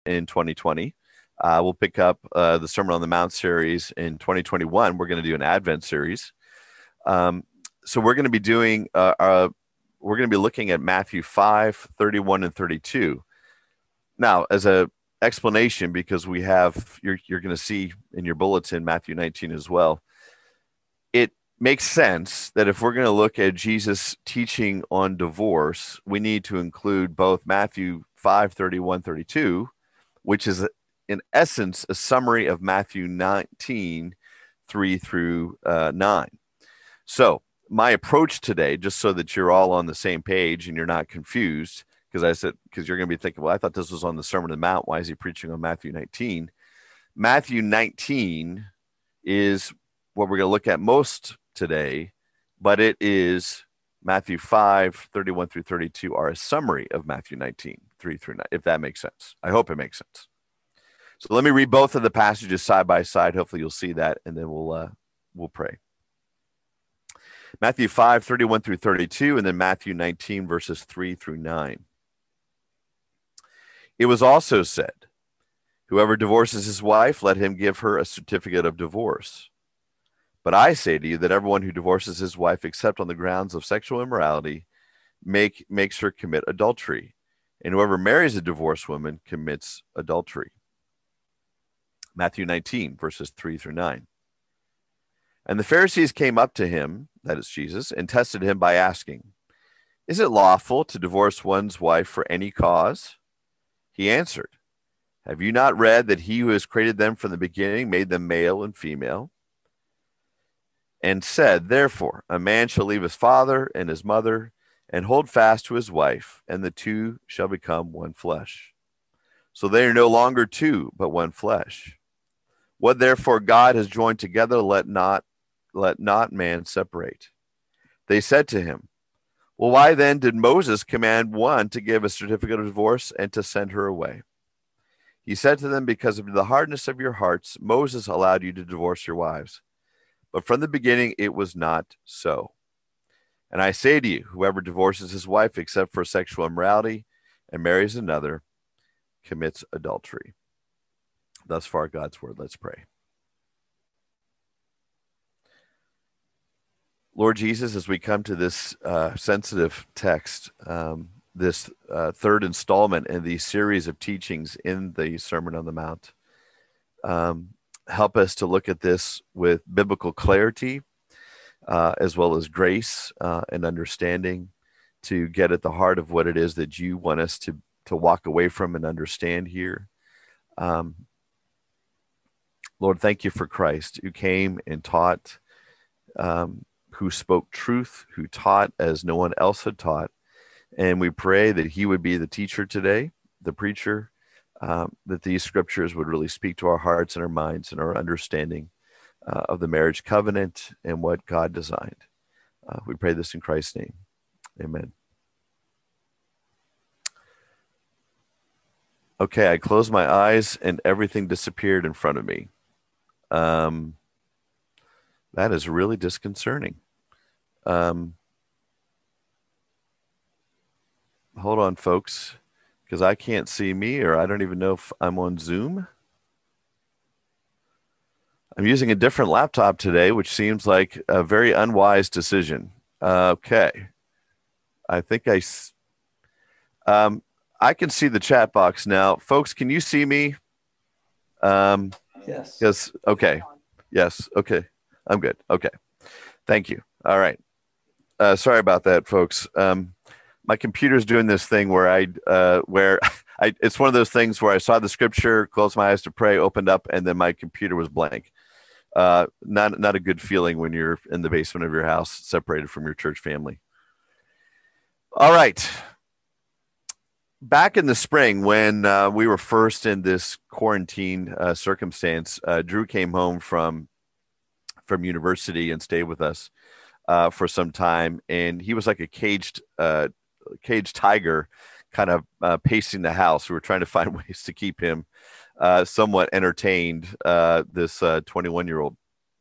in 2020. We'll pick up the Sermon on the Mount series in 2021. We're going to do an Advent series. So we're going to be doing, we're going to be looking at Matthew 5, 31, and 32. Now, as a explanation, because we have, you're going to see in your bulletin Matthew 19 as well, it makes sense that if we're going to look at Jesus' teaching on divorce, we need to include both Matthew 5, 31, 32, which is in essence a summary of Matthew 19, 3 through 9. So my approach today, just so that you're all on the same page and you're not confused, because you're going to be thinking, well, I thought this was on the Sermon on the Mount. Why is he preaching on Matthew 19? Matthew 19 is what we're going to look at most today, but it is Matthew 5, 31 through 32 are a summary of Matthew 19, 3 through 9, if that makes sense. I hope it makes sense. So let me read both of the passages side by side. Hopefully you'll see that, and then we'll pray. Matthew 5, 31 through 32, and then Matthew 19, verses 3 through 9. It was also said, whoever divorces his wife, let him give her a certificate of divorce. But I say to you that everyone who divorces his wife except on the grounds of sexual immorality makes her commit adultery. And whoever marries a divorced woman commits adultery. Matthew 19, verses 3 through 9. And the Pharisees came up to him, that is Jesus, and tested him by asking, is it lawful to divorce one's wife for any cause? He answered, have you not read that he who has created them from the beginning made them male and female? And said, therefore, a man shall leave his father and his mother and hold fast to his wife, and the two shall become one flesh. So they are no longer two, but one flesh. What therefore God has joined together, let not man separate. They said to him, well, why then did Moses command one to give a certificate of divorce and to send her away? He said to them, because of the hardness of your hearts, Moses allowed you to divorce your wives. But from the beginning, it was not so. And I say to you, whoever divorces his wife except for sexual immorality and marries another commits adultery. Thus far, God's word. Let's pray. Lord Jesus, as we come to this sensitive text, this third installment in the series of teachings in the Sermon on the Mount, help us to look at this with biblical clarity, as well as grace and understanding, to get at the heart of what it is that you want us to walk away from and understand here. Lord, thank you for Christ, who came and taught, who spoke truth, who taught as no one else had taught. And we pray that he would be the teacher today, the preacher, that these scriptures would really speak to our hearts and our minds and our understanding of the marriage covenant and what God designed. We pray this in Christ's name. Amen. Okay, I closed my eyes and everything disappeared in front of me. That is really disconcerting. Hold on, folks, because I can't see me, or I don't even know if I'm on Zoom. I'm using a different laptop today, which seems like a very unwise decision. Okay. I think I can see the chat box now. Folks, can you see me? Yes. Okay. Yes. Okay. I'm good. Okay. Thank you. All right. Sorry about that, folks. My computer's doing this thing where it's one of those things where I saw the scripture, closed my eyes to pray, opened up, and then my computer was blank. Not a good feeling when you're in the basement of your house, separated from your church family. All right. Back in the spring, when we were first in this quarantine circumstance, Drew came home from university and stayed with us for some time, and he was like a caged tiger, kind of pacing the house. We were trying to find ways to keep him somewhat entertained, this 21-year-old.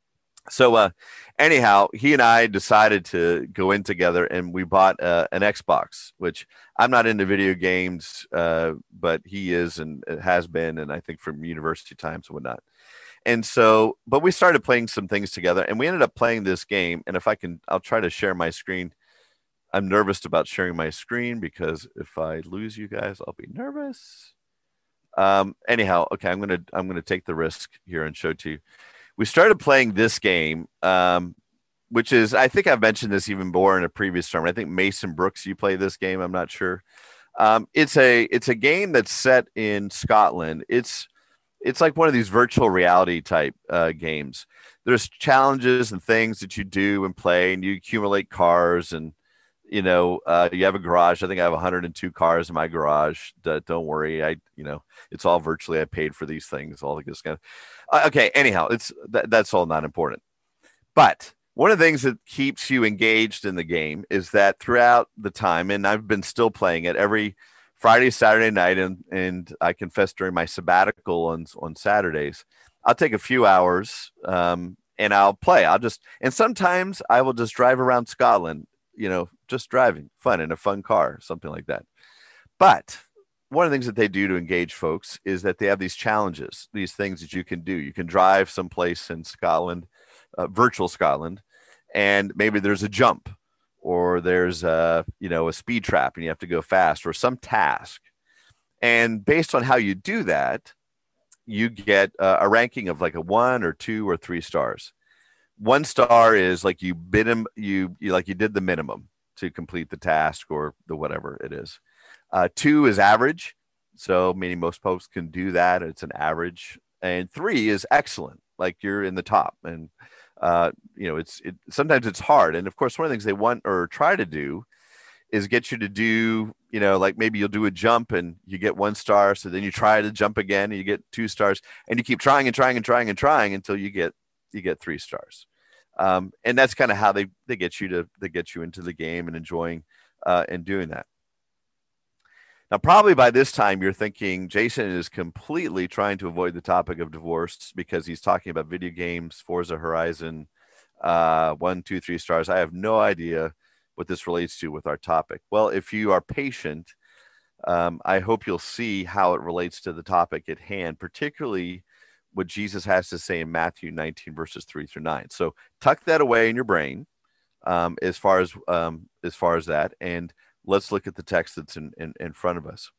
So anyhow, he and I decided to go in together, and we bought an Xbox, which I'm not into video games, but he is and has been, and I think from university times and whatnot. And so, but we started playing some things together, and we ended up playing this game. And if I can, I'll try to share my screen. I'm nervous about sharing my screen because if I lose you guys, I'll be nervous. Anyhow, okay, I'm gonna take the risk here and show to you. We started playing this game, which is, I think I've mentioned this even more in a previous term. I think Mason Brooks, you play this game. I'm not sure. It's a game that's set in Scotland. It's like one of these virtual reality type games. There's challenges and things that you do and play, and you accumulate cars, and you have a garage. I think I have 102 cars in my garage. Don't worry, it's all virtually. I paid for these things, all this kind of. Okay, anyhow, that's all not important. But one of the things that keeps you engaged in the game is that throughout the time, and I've been still playing it every Friday, Saturday night, and I confess during my sabbatical on Saturdays, I'll take a few hours and I'll play. And sometimes I will just drive around Scotland, just driving, fun in a fun car, something like that. But one of the things that they do to engage folks is that they have these challenges, these things that you can do. You can drive someplace in Scotland, virtual Scotland, and maybe there's a jump, or there's a speed trap and you have to go fast, or some task. And based on how you do that, you get a ranking of like a 1 or 2 or 3 stars. 1 star is like you bid him, you did the minimum to complete the task or the whatever it is. 2 is average, so meaning most folks can do that. It's an average, and 3 is excellent, like you're in the top. And sometimes it's hard. And of course, one of the things they want or try to do is get you to do, like maybe you'll do a jump and you get 1 star. So then you try to jump again and you get 2 stars, and you keep trying and trying and trying and trying until you get 3 stars. And that's kind of how they get you into the game and enjoying and doing that. Now, probably by this time, you're thinking Jason is completely trying to avoid the topic of divorce because he's talking about video games, Forza Horizon, 1, 2, 3 stars. I have no idea what this relates to with our topic. Well, if you are patient, I hope you'll see how it relates to the topic at hand, particularly what Jesus has to say in Matthew 19, verses 3 through 9. So tuck that away in your brain as far as that, and let's look at the text that's in front of us.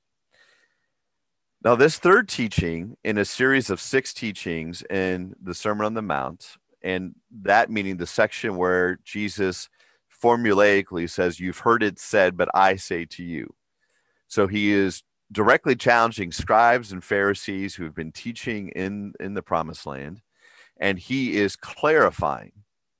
Now, this third teaching in a series of 6 teachings in the Sermon on the Mount, and that meaning the section where Jesus formulaically says, "You've heard it said, but I say to you." So he is directly challenging scribes and Pharisees who have been teaching in the Promised Land, and he is clarifying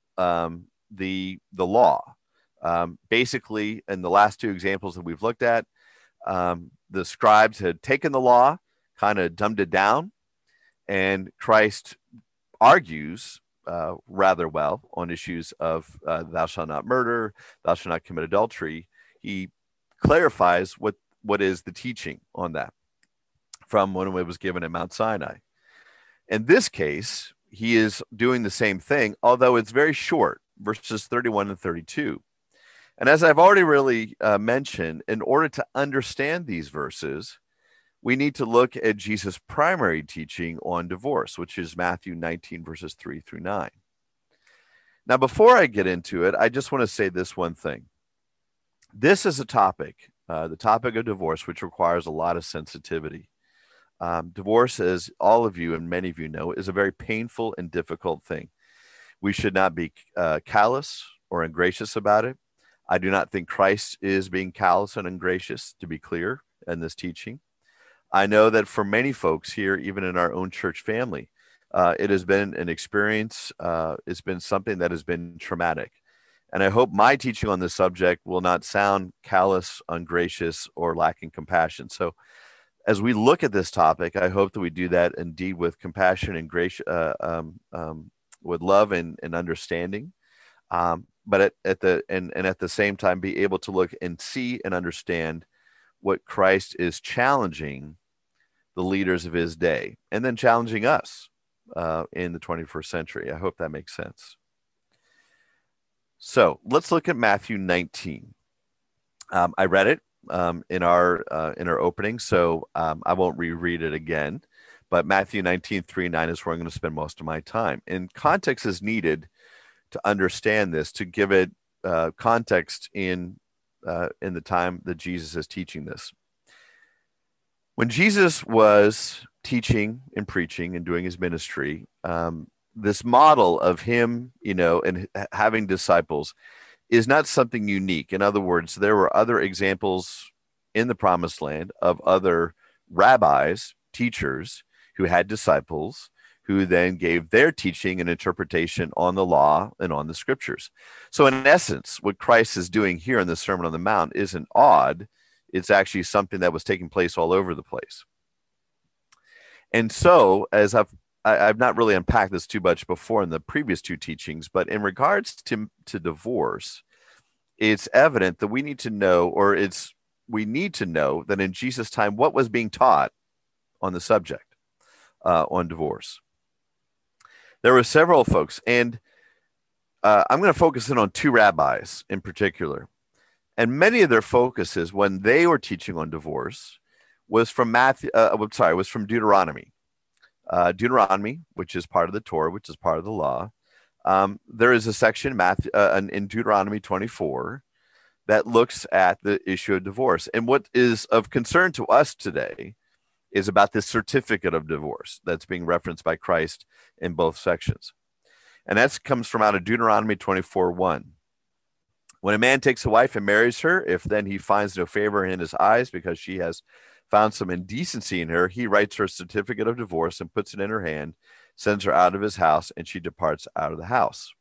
the law. Basically, in the last 2 examples that we've looked at, the scribes had taken the law, kind of dumbed it down, and Christ argues rather well on issues of thou shalt not murder, thou shalt not commit adultery. He clarifies what is the teaching on that from when it was given at Mount Sinai. In this case, he is doing the same thing, although it's very short, verses 31 and 32. And as I've already really mentioned, in order to understand these verses, we need to look at Jesus' primary teaching on divorce, which is Matthew 19, verses 3 through 9. Now, before I get into it, I just want to say this one thing. This is a topic, the topic of divorce, which requires a lot of sensitivity. Divorce, as all of you and many of you know, is a very painful and difficult thing. We should not be callous or ungracious about it. I do not think Christ is being callous and ungracious, to be clear, in this teaching. I know that for many folks here, even in our own church family, it has been an experience. It's been something that has been traumatic. And I hope my teaching on this subject will not sound callous, ungracious, or lacking compassion. So as we look at this topic, I hope that we do that indeed with compassion and grace, with love and understanding. But at the same time, be able to look and see and understand what Christ is challenging the leaders of his day, and then challenging us in the 21st century. I hope that makes sense. So let's look at Matthew 19. I read it in our opening, so I won't reread it again. But Matthew 19:3-9 is where I'm going to spend most of my time. And context is needed to understand this, to give it context in the time that Jesus is teaching this. When Jesus was teaching and preaching and doing his ministry, this model of him, and having disciples is not something unique. In other words, there were other examples in the promised land of other rabbis, teachers who had disciples who then gave their teaching and interpretation on the law and on the scriptures. So in essence, what Christ is doing here in the Sermon on the Mount isn't odd. It's actually something that was taking place all over the place. And so, as I've not really unpacked this too much before in the previous two teachings, but in regards to divorce, it's evident that we need to know that in Jesus' time, what was being taught on the subject on divorce. There were several folks, and I'm going to focus in on two rabbis in particular. And many of their focuses when they were teaching on divorce was from Deuteronomy. Deuteronomy, which is part of the Torah, which is part of the law. There is a section in Deuteronomy 24 that looks at the issue of divorce. And what is of concern to us today is about this certificate of divorce that's being referenced by Christ in both sections. And that comes from out of Deuteronomy 24:1. When a man takes a wife and marries her, if then he finds no favor in his eyes because she has found some indecency in her, he writes her a certificate of divorce and puts it in her hand, sends her out of his house, and she departs out of the house.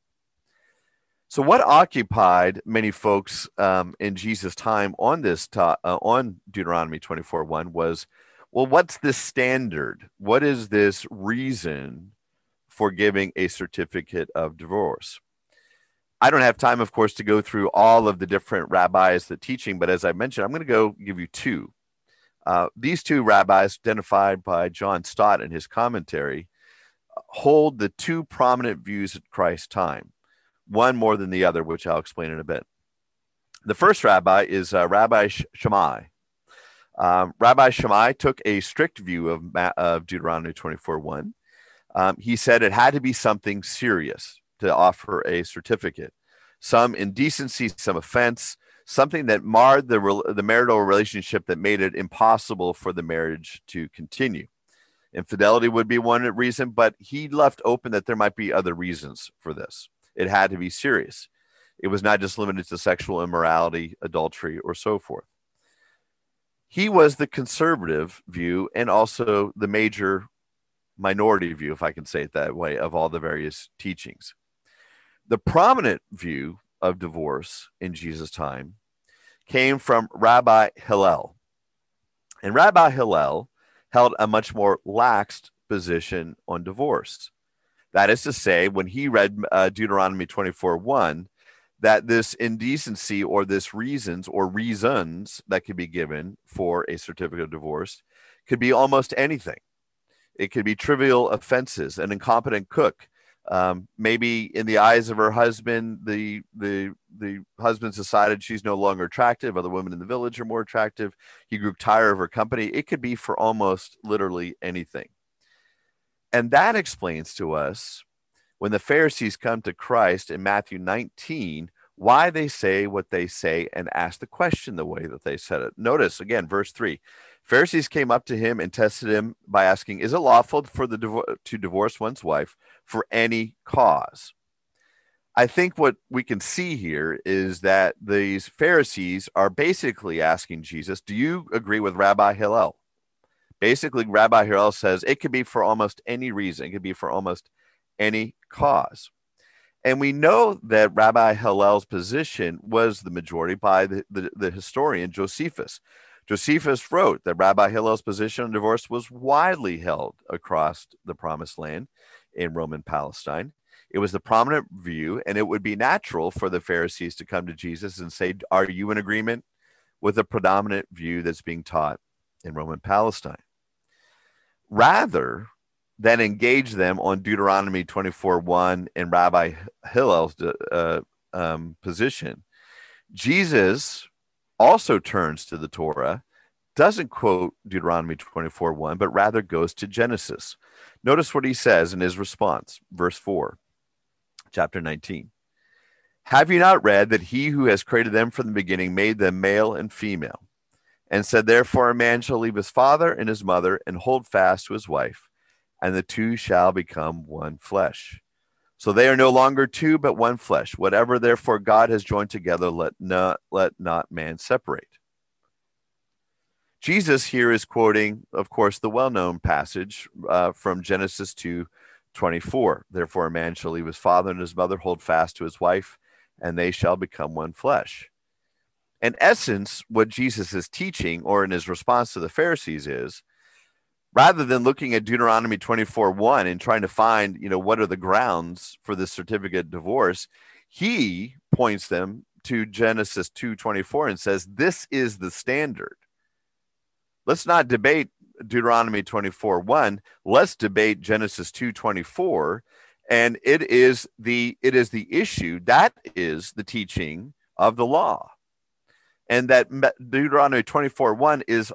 So what occupied many folks in Jesus' time on on Deuteronomy 24:1 was, well, what's this standard? What is this reason for giving a certificate of divorce? I don't have time, of course, to go through all of the different rabbis that teaching, but as I mentioned, I'm going to go give you two. These two rabbis, identified by John Stott in his commentary, hold the two prominent views at Christ's time, one more than the other, which I'll explain in a bit. The first rabbi is Rabbi Shammai. Rabbi Shammai took a strict view of Deuteronomy 24:1. He said it had to be something serious to offer a certificate, some indecency, some offense, something that marred the marital relationship that made it impossible for the marriage to continue. Infidelity would be one reason, but he left open that there might be other reasons for this. It had to be serious. It was not just limited to sexual immorality, adultery, or so forth. He was the conservative view and also the major minority view, if I can say it that way, of all the various teachings. The prominent view of divorce in Jesus' time came from Rabbi Hillel. And Rabbi Hillel held a much more lax position on divorce. That is to say, when he read Deuteronomy 24:1, that this indecency or this reasons that could be given for a certificate of divorce could be almost anything. It could be trivial offenses, an incompetent cook. Maybe in the eyes of her husband, the husband's decided she's no longer attractive. Other women in the village are more attractive. He grew tired of her company. It could be for almost literally anything. And that explains to us, when the Pharisees come to Christ in Matthew 19, why they say what they say and ask the question the way that they said it. Notice again, verse 3. Pharisees came up to him and tested him by asking, is it lawful to divorce one's wife for any cause? I think what we can see here is that these Pharisees are basically asking Jesus, do you agree with Rabbi Hillel? Basically, Rabbi Hillel says it could be for almost any reason. It could be for almost any cause. And we know that Rabbi Hillel's position was the majority by the historian Josephus. Josephus wrote that Rabbi Hillel's position on divorce was widely held across the Promised Land in Roman Palestine. It was the prominent view, and it would be natural for the Pharisees to come to Jesus and say, are you in agreement with the predominant view that's being taught in Roman Palestine? Rather than engage them on Deuteronomy 24:1 and Rabbi Hillel's position. Jesus also turns to the Torah, doesn't quote Deuteronomy 24:1, but rather goes to Genesis. Notice what he says in his response, verse 4, chapter 19. Have you not read that he who has created them from the beginning made them male and female, and said, therefore a man shall leave his father and his mother and hold fast to his wife, and the two shall become one flesh. So they are no longer two, but one flesh. Whatever therefore God has joined together, let not man separate. Jesus here is quoting, of course, the well-known passage from Genesis 2:24. Therefore, a man shall leave his father and his mother, hold fast to his wife, and they shall become one flesh. In essence, what Jesus is teaching, or in his response to the Pharisees, is rather than looking at Deuteronomy 24:1 and trying to find, what are the grounds for this certificate of divorce, he points them to Genesis 2:24 and says, this is the standard. Let's not debate Deuteronomy 24:1. Let's debate Genesis 2:24. And it is the issue that is the teaching of the law. And that Deuteronomy 24:1 is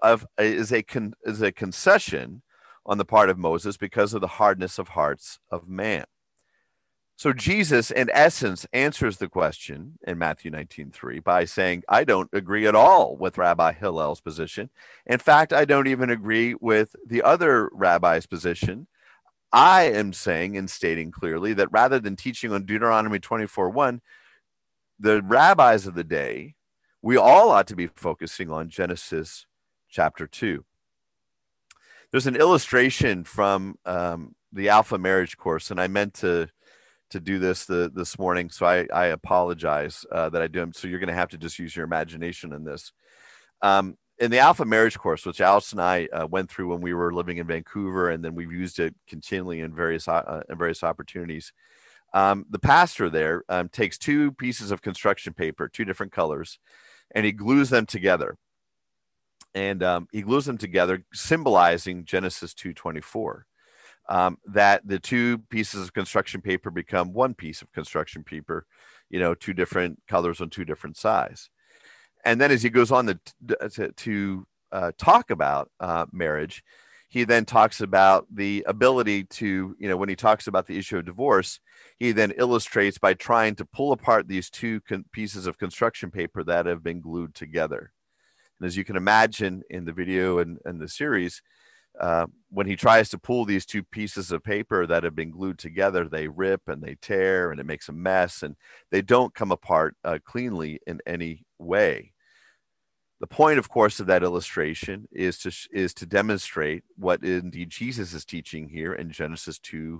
a concession on the part of Moses because of the hardness of hearts of man. So Jesus, in essence, answers the question in Matthew 19:3 by saying, I don't agree at all with Rabbi Hillel's position. In fact, I don't even agree with the other rabbi's position. I am saying and stating clearly that rather than teaching on Deuteronomy 24:1, the rabbis of the day, we all ought to be focusing on Genesis chapter 2. There's an illustration from the Alpha Marriage course, and I meant to do this morning, so I apologize that I do. So you're going to have to just use your imagination in this. In the Alpha Marriage course, which Alice and I went through when we were living in Vancouver, and then we've used it continually in various opportunities. The pastor there takes two pieces of construction paper, two different colors, and he glues them together. And he glues them together, symbolizing Genesis 2:24. That the two pieces of construction paper become one piece of construction paper, two different colors on two different sides. And then as he goes on to talk about marriage, he then talks about the ability to, when he talks about the issue of divorce, he then illustrates by trying to pull apart these two pieces of construction paper that have been glued together. And as you can imagine in the video and the series, when he tries to pull these two pieces of paper that have been glued together, they rip and they tear and it makes a mess and they don't come apart cleanly in any way. The point, of course, of that illustration is to demonstrate what indeed Jesus is teaching here in Genesis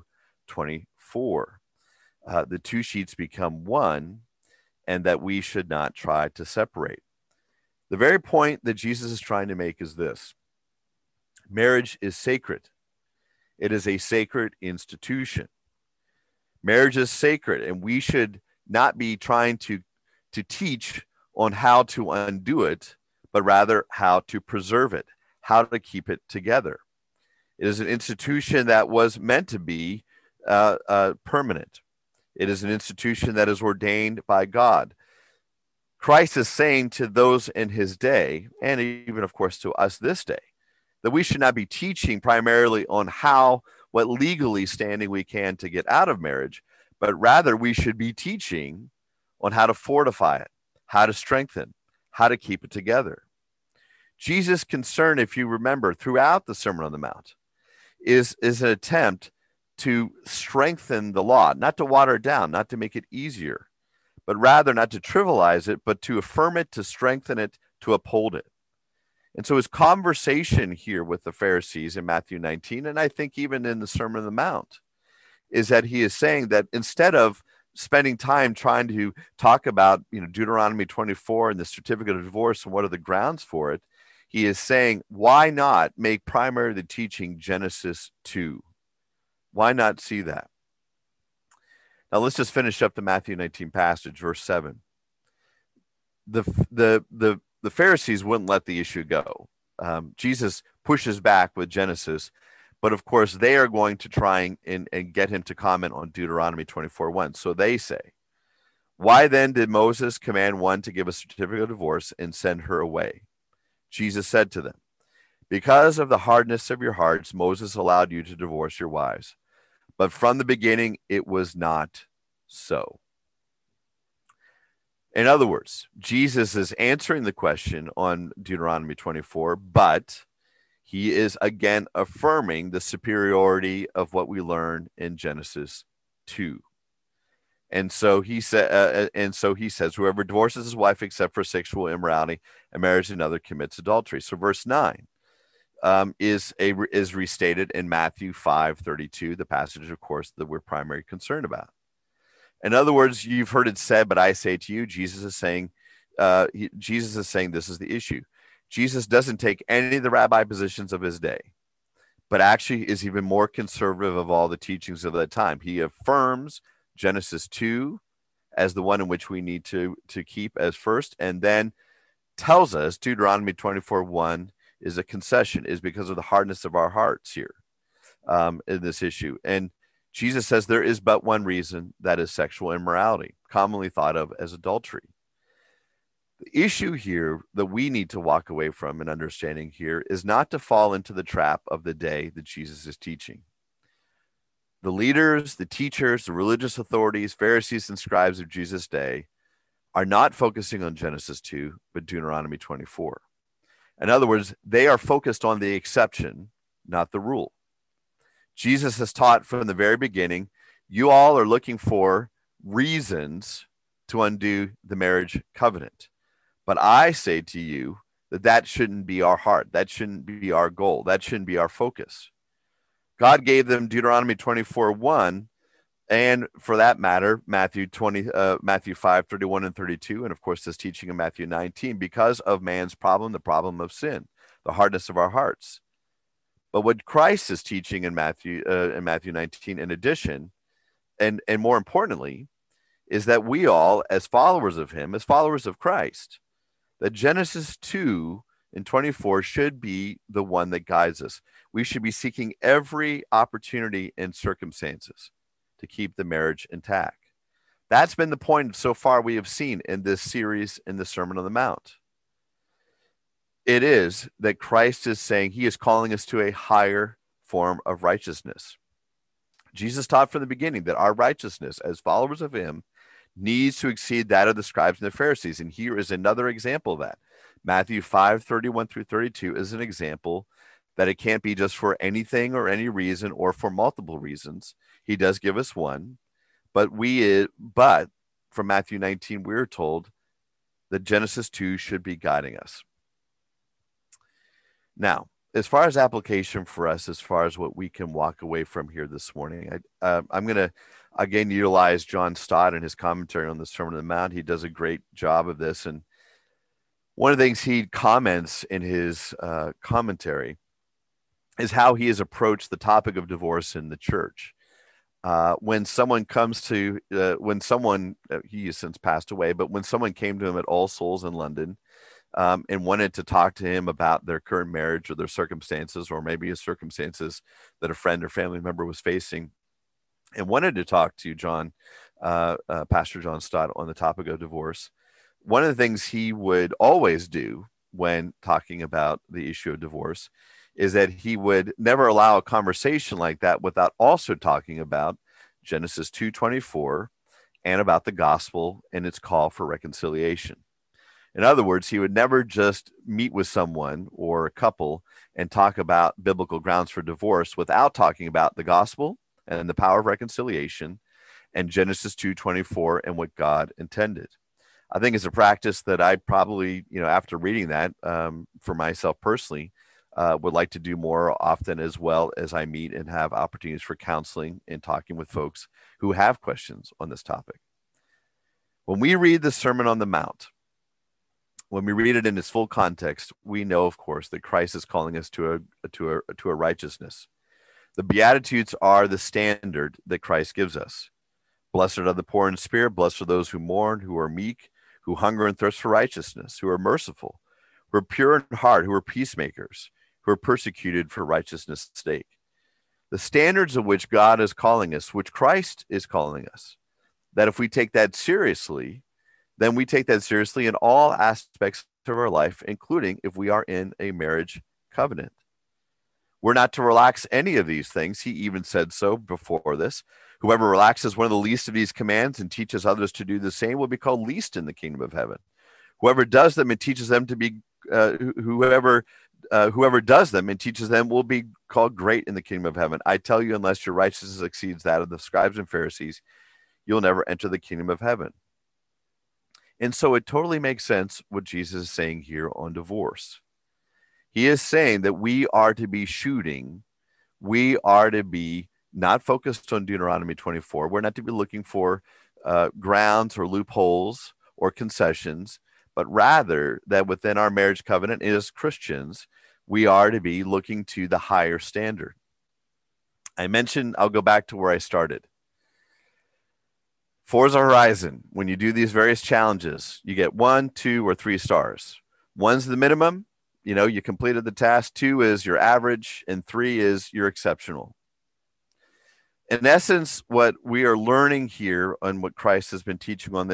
2:24. The two sheets become one, and that we should not try to separate. The very point that Jesus is trying to make is this: marriage is sacred. It is a sacred institution. Marriage is sacred, and we should not be trying to teach on how to undo it, but rather how to preserve it, how to keep it together. It is an institution that was meant to be permanent. It is an institution that is ordained by God. Christ is saying to those in his day, and even, of course, to us this day, that we should not be teaching primarily on what legally standing we can to get out of marriage, but rather we should be teaching on how to fortify it, how to strengthen, how to keep it together. Jesus' concern, if you remember, throughout the Sermon on the Mount, is an attempt to strengthen the law, not to water it down, not to make it easier, but rather not to trivialize it, but to affirm it, to strengthen it, to uphold it. And so his conversation here with the Pharisees in Matthew 19, and I think even in the Sermon on the Mount, is that he is saying that instead of spending time trying to talk about, Deuteronomy 24 and the certificate of divorce and what are the grounds for it, he is saying, why not make primary the teaching Genesis 2? Why not see that? Now let's just finish up the Matthew 19 passage, verse 7. The Pharisees wouldn't let the issue go. Jesus pushes back with Genesis, but of course they are going to try and get him to comment on Deuteronomy 24:1. So they say, Why then did Moses command one to give a certificate of divorce and send her away? Jesus said to them, because of the hardness of your hearts, Moses allowed you to divorce your wives. But from the beginning, it was not so. In other words, Jesus is answering the question on Deuteronomy 24, but he is again affirming the superiority of what we learn in Genesis 2. And so he says, whoever divorces his wife except for sexual immorality and marries another commits adultery. So verse 9 is restated in Matthew 5:32, the passage, of course, that we're primarily concerned about. In other words, you've heard it said, but I say to you, Jesus is saying this is the issue. Jesus doesn't take any of the rabbi positions of his day, but actually is even more conservative of all the teachings of that time. He affirms Genesis 2 as the one in which we need to keep as first, and then tells us Deuteronomy 24:1 is a concession, is because of the hardness of our hearts here in this issue. And Jesus says there is but one reason, that is sexual immorality, commonly thought of as adultery. The issue here that we need to walk away from and understanding here is not to fall into the trap of the day that Jesus is teaching. The leaders, the teachers, the religious authorities, Pharisees, and scribes of Jesus' day are not focusing on Genesis 2, but Deuteronomy 24. In other words, they are focused on the exception, not the rule. Jesus has taught from the very beginning, you all are looking for reasons to undo the marriage covenant. But I say to you that shouldn't be our heart. That shouldn't be our goal. That shouldn't be our focus. God gave them Deuteronomy 24:1, and for that matter, Matthew 5:31 and 32, and of course this teaching in Matthew 19, because of man's problem, the problem of sin, the hardness of our hearts. But what Christ is teaching in Matthew 19, in addition, and more importantly, is that we all, as followers of him, as followers of Christ, that Genesis 2 and 24 should be the one that guides us. We should be seeking every opportunity and circumstances to keep the marriage intact. That's been the point so far we have seen in this series in the Sermon on the Mount. It is that Christ is saying he is calling us to a higher form of righteousness. Jesus taught from the beginning that our righteousness as followers of him needs to exceed that of the scribes and the Pharisees. And here is another example of that. Matthew 5:31 through 32 is an example that it can't be just for anything or any reason or for multiple reasons. He does give us one, but from Matthew 19, we're told that Genesis 2 should be guiding us. Now, as far as application for us, as far as what we can walk away from here this morning, I'm going to, again, utilize John Stott in his commentary on the Sermon on the Mount. He does a great job of this. And one of the things he comments in his commentary is how he has approached the topic of divorce in the church. When someone comes to, he has since passed away, but when someone came to him at All Souls in London, and wanted to talk to him about their current marriage or their circumstances, or maybe a circumstances that a friend or family member was facing, and wanted to talk to Pastor John Stott on the topic of divorce, one of the things he would always do when talking about the issue of divorce is that he would never allow a conversation like that without also talking about Genesis 2:24 and about the gospel and its call for reconciliation. In other words, he would never just meet with someone or a couple and talk about biblical grounds for divorce without talking about the gospel and the power of reconciliation and Genesis 2:24 and what God intended. I think it's a practice that I probably, after reading that, for myself personally, would like to do more often, as well as I meet and have opportunities for counseling and talking with folks who have questions on this topic. When we read the Sermon on the Mount, when we read it in its full context, we know, of course, that Christ is calling us to a righteousness. The Beatitudes are the standard that Christ gives us. Blessed are the poor in spirit, blessed are those who mourn, who are meek, who hunger and thirst for righteousness, who are merciful, who are pure in heart, who are peacemakers, who are persecuted for righteousness' sake. The standards of which God is calling us, which Christ is calling us, that if we take that seriously, then we take that seriously in all aspects of our life, including if we are in a marriage covenant. We're not to relax any of these things. He even said so before this. Whoever relaxes one of the least of these commands and teaches others to do the same will be called least in the kingdom of heaven. Whoever does them and teaches them to be, whoever does them and teaches them will be called great in the kingdom of heaven. I tell you, unless your righteousness exceeds that of the scribes and Pharisees, you'll never enter the kingdom of heaven. And so it totally makes sense what Jesus is saying here on divorce. He is saying that we are to be shooting. We are to be not focused on Deuteronomy 24. We're not to be looking for grounds or loopholes or concessions, but rather that within our marriage covenant as Christians, we are to be looking to the higher standard. I mentioned, I'll go back to where I started. Forza Horizon, when you do these various challenges, you get 1, 2, or 3 stars. 1's the minimum. You completed the task. 2 is your average, and 3 is your exceptional. In essence, what we are learning here and what Christ has been teaching on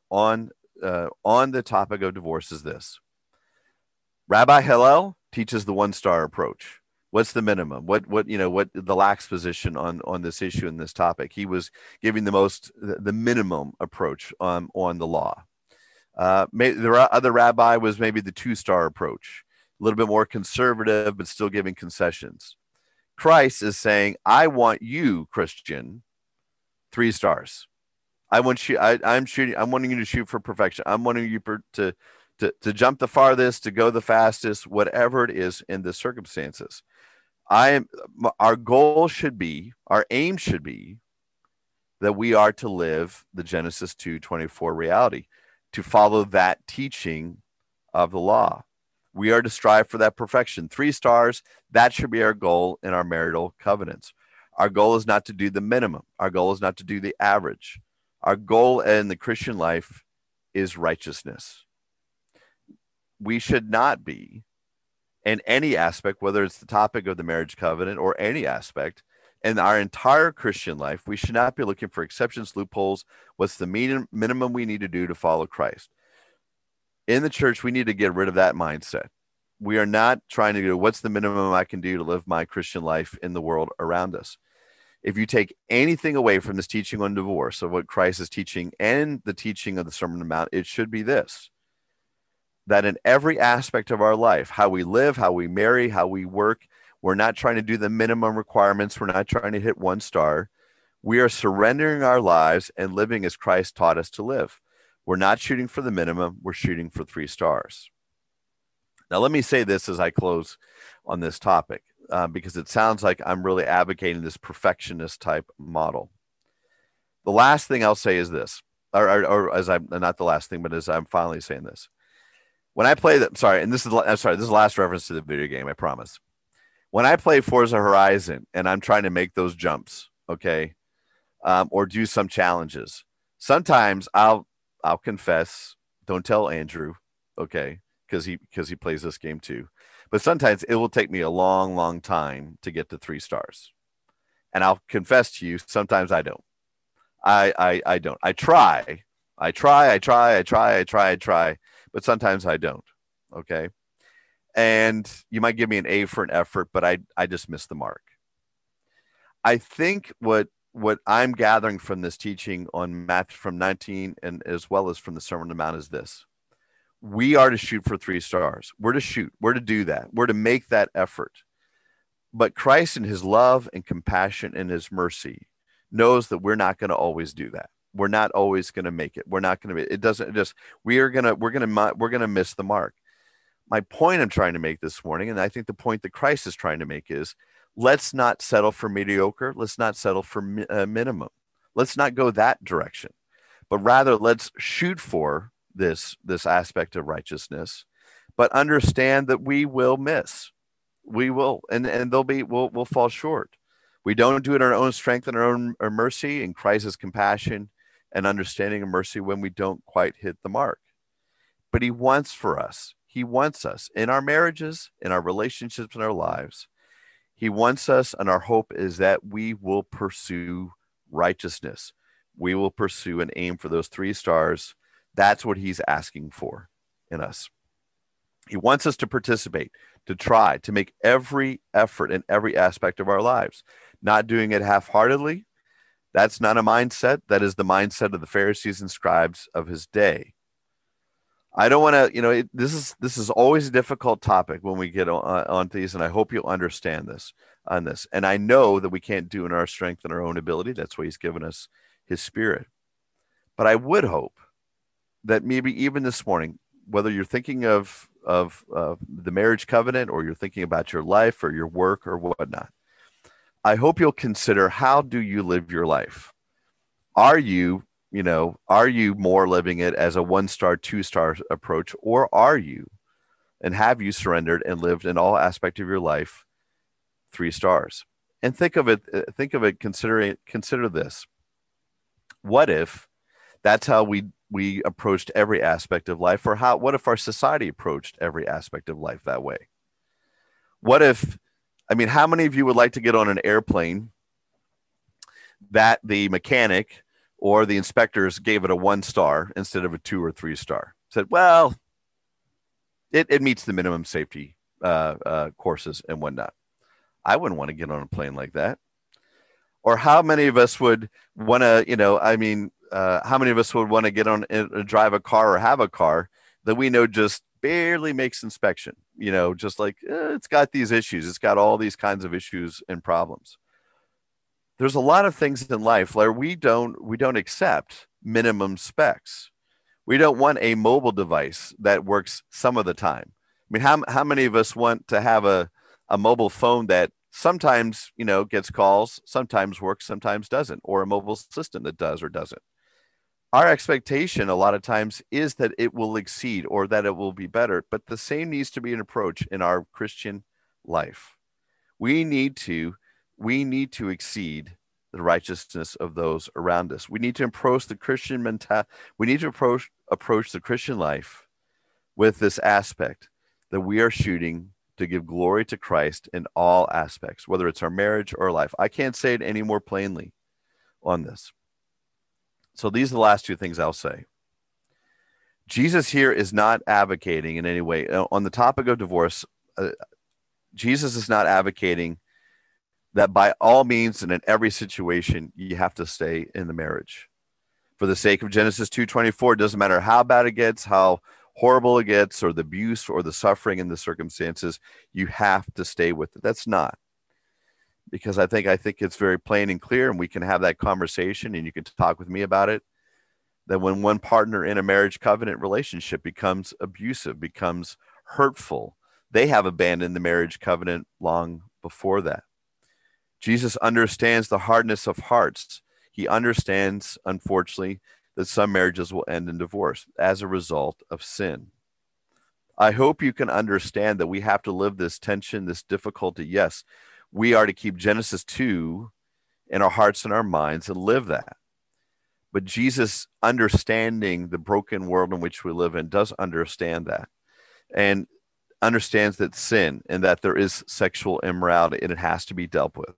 the topic of divorce is this. Rabbi Hillel teaches the 1-star approach. What's the minimum? What the lax position on this issue and this topic? He was giving the minimum approach on the law. The other rabbi was maybe the 2-star approach, a little bit more conservative, but still giving concessions. Christ is saying, I want you, Christian, 3 stars. I want you. I'm wanting you to shoot for perfection. I'm wanting you to jump the farthest, to go the fastest, whatever it is in the circumstances. Our aim should be that we are to live the Genesis 2:24 reality, to follow that teaching of the law. We are to strive for that perfection. 3 stars, that should be our goal in our marital covenants. Our goal is not to do the minimum. Our goal is not to do the average. Our goal in the Christian life is righteousness. We should not be, in any aspect, whether it's the topic of the marriage covenant or any aspect, in our entire Christian life, we should not be looking for exceptions, loopholes. What's the minimum we need to do to follow Christ? In the church, we need to get rid of that mindset. We are not trying to do what's the minimum I can do to live my Christian life in the world around us. If you take anything away from this teaching on divorce, of what Christ is teaching and the teaching of the Sermon on the Mount, it should be this: that in every aspect of our life, how we live, how we marry, how we work, we're not trying to do the minimum requirements. We're not trying to hit 1 star. We are surrendering our lives and living as Christ taught us to live. We're not shooting for the minimum. We're shooting for 3 stars. Now, let me say this as I close on this topic, because it sounds like I'm really advocating this perfectionist type model. The last thing I'll say is this, or as I'm not the last thing, but as I'm finally saying this. When I play this is the last reference to the video game, I promise. When I play Forza Horizon and I'm trying to make those jumps, okay, or do some challenges, sometimes I'll confess, don't tell Andrew, okay, because he plays this game too. But sometimes it will take me a long, long time to get to 3 stars. And I'll confess to you, sometimes I don't. I don't. I try, but sometimes I don't. Okay. And you might give me an A for an effort, but I just missed the mark. I think what I'm gathering from this teaching on Matthew from 19 and as well as from the Sermon on the Mount is this: we are to shoot for 3 stars. We're to shoot. We're to do that. We're to make that effort. But Christ in his love and compassion and his mercy knows that we're not going to always do that. We're not always going to make it. We're not going to be, it doesn't just, we're going to miss the mark. My point I'm trying to make this morning, and I think the point that Christ is trying to make is, let's not settle for mediocre. Let's not settle for minimum. Let's not go that direction, but rather let's shoot for this aspect of righteousness, but understand that we will miss. We will, and we'll fall short. We don't do it in our own strength and our own mercy, and Christ's compassion and understanding and mercy when we don't quite hit the mark. But he wants us in our marriages, in our relationships, in our lives. He wants us, and our hope is that we will pursue righteousness. we will pursue and aim for those 3 stars. That's what he's asking for in us. He wants us to participate, to try, to make every effort in every aspect of our lives, not doing it half-heartedly. That's not a mindset. That is the mindset of the Pharisees and scribes of his day. I don't want to, this is always a difficult topic when we get on these, and I hope you'll understand this on this. And I know that we can't do in our strength and our own ability. That's why he's given us his Spirit. But I would hope that maybe even this morning, whether you're thinking of the marriage covenant, or you're thinking about your life or your work or whatnot, I hope you'll consider, how do you live your life? Are you more living it as a 1-star, 2-star approach, or are you, and have you surrendered and lived in all aspect of your life 3 stars? And think of it, consider this. What if that's how we approached every aspect of life? Or what if our society approached every aspect of life that way? What if, how many of you would like to get on an airplane that the mechanic or the inspectors gave it a 1 star instead of a 2 or 3 star? Said, well, it meets the minimum safety courses and whatnot. I wouldn't want to get on a plane like that. Or how many of us would want to, how many of us would want to get on drive a car or have a car that we know just barely makes inspection? Just like it's got these issues. It's got all these kinds of issues and problems. There's a lot of things in life where we don't accept minimum specs. We don't want a mobile device that works some of the time. How many of us want to have a mobile phone that sometimes, gets calls, sometimes works, sometimes doesn't, or a mobile system that does or doesn't? Our expectation a lot of times is that it will exceed or that it will be better, but the same needs to be an approach in our Christian life. We need to exceed the righteousness of those around us. We need to approach the Christian mentality. We need to approach the Christian life with this aspect that we are shooting to give glory to Christ in all aspects, whether it's our marriage or life. I can't say it any more plainly on this. So these are the last 2 things I'll say. Jesus here is not advocating in any way on the topic of divorce. Jesus is not advocating that by all means and in every situation you have to stay in the marriage. For the sake of Genesis 2:24, it doesn't matter how bad it gets, how horrible it gets, or the abuse or the suffering and the circumstances, you have to stay with it. That's not. Because I think it's very plain and clear, and we can have that conversation and you can talk with me about it, that when one partner in a marriage covenant relationship becomes abusive, becomes hurtful, they have abandoned the marriage covenant long before that. Jesus understands the hardness of hearts. He understands, unfortunately, that some marriages will end in divorce as a result of sin. I hope you can understand that we have to live this tension, this difficulty. Yes, we are to keep Genesis 2 in our hearts and our minds and live that. But Jesus, understanding the broken world in which we live in, does understand that, and understands that sin and that there is sexual immorality and it has to be dealt with.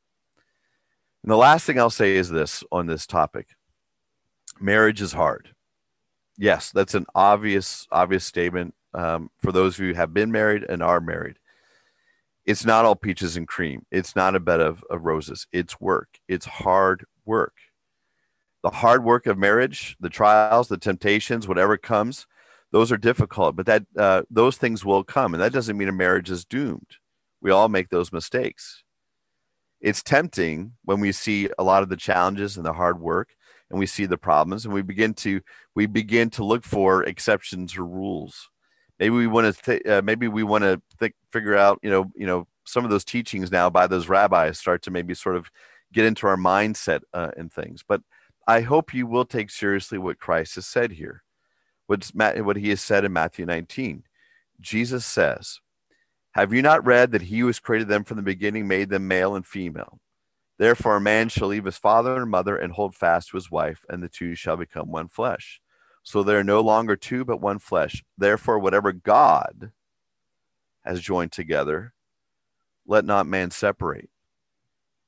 And the last thing I'll say is this on this topic. Marriage is hard. Yes, that's an obvious statement for those of you who have been married and are married. It's not all peaches and cream. It's not a bed of roses. It's work. It's hard work. The hard work of marriage, the trials, the temptations, whatever comes, those are difficult, but those things will come. And that doesn't mean a marriage is doomed. We all make those mistakes. It's tempting when we see a lot of the challenges and the hard work, and we see the problems, and we begin to look for exceptions or rules. Maybe we want to figure out, some of those teachings now by those rabbis start to maybe sort of get into our mindset and things. But I hope you will take seriously what Christ has said here, what he has said in Matthew 19. Jesus says, "Have you not read that he who has created them from the beginning made them male and female? Therefore, a man shall leave his father and mother and hold fast to his wife, and the two shall become one flesh. So they are no longer two, but one flesh. Therefore, whatever God has joined together, let not man separate."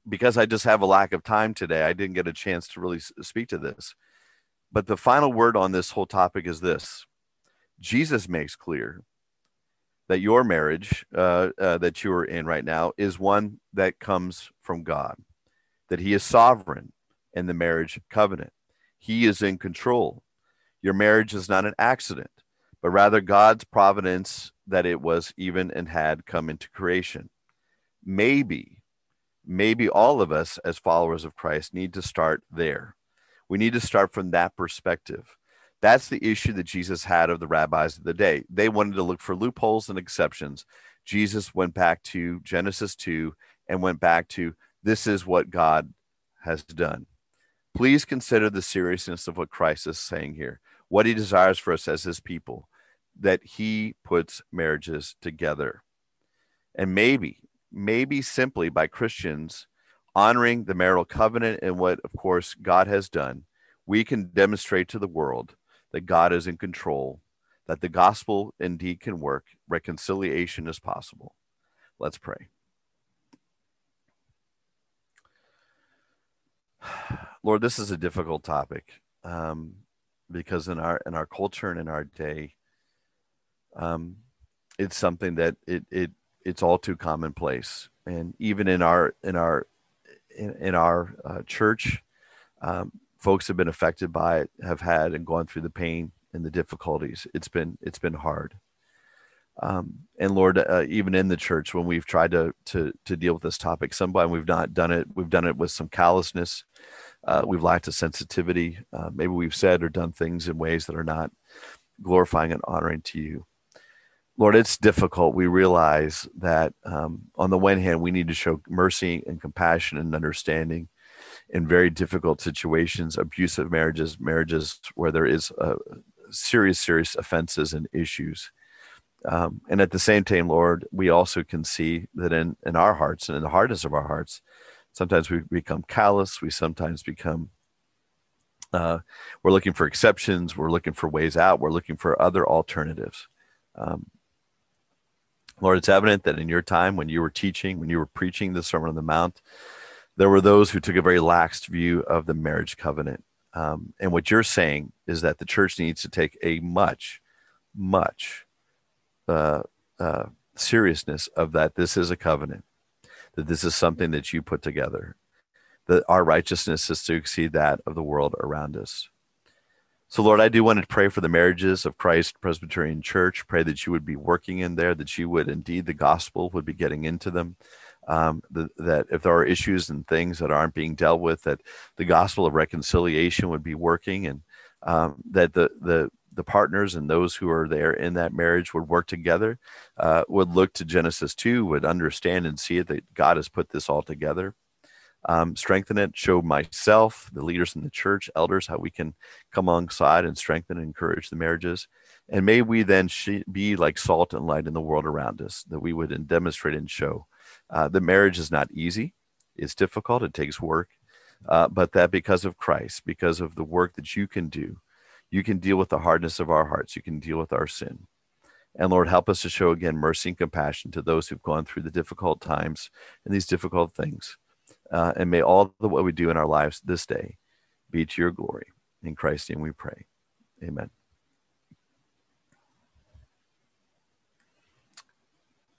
because I just have a lack of time today, I didn't get a chance to really speak to this. But the final word on this whole topic is this: Jesus makes clear that your marriage that you are in right now is one that comes from God, that He is sovereign in the marriage covenant. He is in control. Your marriage is not an accident, but rather God's providence that it was even and had come into creation. Maybe, maybe all of us as followers of Christ need to start there. We need to start from that perspective. That's the issue that Jesus had of the rabbis of the day. They wanted to look for loopholes and exceptions. Jesus went back to Genesis 2 and went back to this is what God has done. Please consider the seriousness of what Christ is saying here, what He desires for us as His people, that He puts marriages together. And maybe simply by Christians honoring the marital covenant and what, of course, God has done, we can demonstrate to the world that God is in control, that the gospel indeed can work, reconciliation is possible. Let's pray. Lord, this is a difficult topic because in our culture and in our day, it's something that it's all too commonplace, and even in our church, folks have been affected by it, have had and gone through the pain and the difficulties. It's been hard. And Lord, even in the church, when we've tried to deal with this topic, sometimes we've not done it. We've done it with some callousness. We've lacked a sensitivity. Maybe we've said or done things in ways that are not glorifying and honoring to you. Lord, it's difficult. We realize that on the one hand, we need to show mercy and compassion and understanding in very difficult situations, abusive marriages, marriages where there is serious offenses and issues. And at the same time, Lord, we also can see that in our hearts and in the hardness of our hearts, sometimes we become callous. We sometimes become, we're looking for exceptions. We're looking for ways out. We're looking for other alternatives. Lord, it's evident that in your time, when you were teaching, when you were preaching the Sermon on the Mount, there were those who took a very lax view of the marriage covenant. And what you're saying is that the church needs to take a much seriousness of that. This is a covenant, that this is something that you put together, that our righteousness is to exceed that of the world around us. So, Lord, I do want to pray for the marriages of Christ Presbyterian Church. Pray that you would be working in there, that you would indeed, the gospel would be getting into them. That if there are issues and things that aren't being dealt with, that the gospel of reconciliation would be working, and that the partners and those who are there in that marriage would work together, would look to Genesis 2, would understand and see it, that God has put this all together. Strengthen it, show myself, the leaders in the church, elders, how we can come alongside and strengthen and encourage the marriages. And may we then be like salt and light in the world around us, that we would demonstrate and show. The marriage is not easy. It's difficult. It takes work. But that because of Christ, because of the work that you can do, you can deal with the hardness of our hearts. You can deal with our sin. And Lord, help us to show again mercy and compassion to those who've gone through the difficult times and these difficult things. And may all the what we do in our lives this day be to your glory. In Christ's name we pray. Amen.